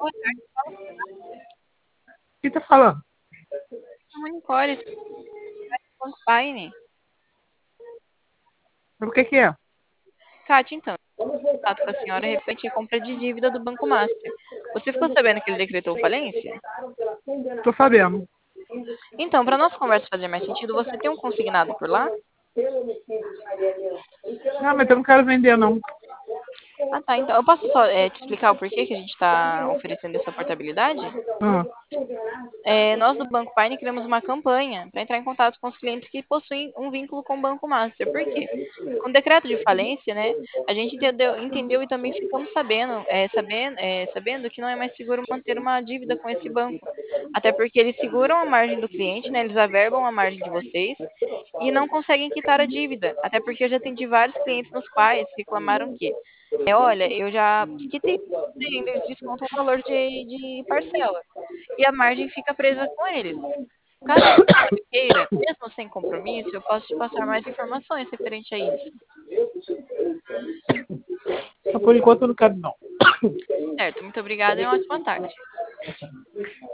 Boa tarde, Quem tá falando? Nicole, Spine. O que que é? Kátia, então, contato com a senhora referente à compra de dívida do Banco Master. Você ficou sabendo que ele decretou falência? Tô sabendo. Então, para nossa conversa fazer mais sentido, você tem um consignado por lá? Ah, mas eu não quero vender, não. Ah, tá. Então, eu posso só te explicar o porquê que a gente está oferecendo essa portabilidade? Ah, Nós do Banco Pine criamos uma campanha para entrar em contato com os clientes que possuem um vínculo com o Banco Master. Por quê? Com o decreto de falência, né, a gente entendeu e também ficamos sabendo que não é mais seguro manter uma dívida com esse banco. Até porque eles seguram a margem do cliente, né, eles averbam a margem de vocês e não conseguem quitar a dívida. Até porque eu já atendi vários clientes nos quais reclamaram que, olha, eu já quitei e ainda eles descontam o valor de parcela e a margem fica presa com eles. Caso você queira, mesmo sem compromisso, eu posso te passar mais informações referente a isso. por enquanto eu não quero, não. Certo, muito obrigada e uma ótima tarde.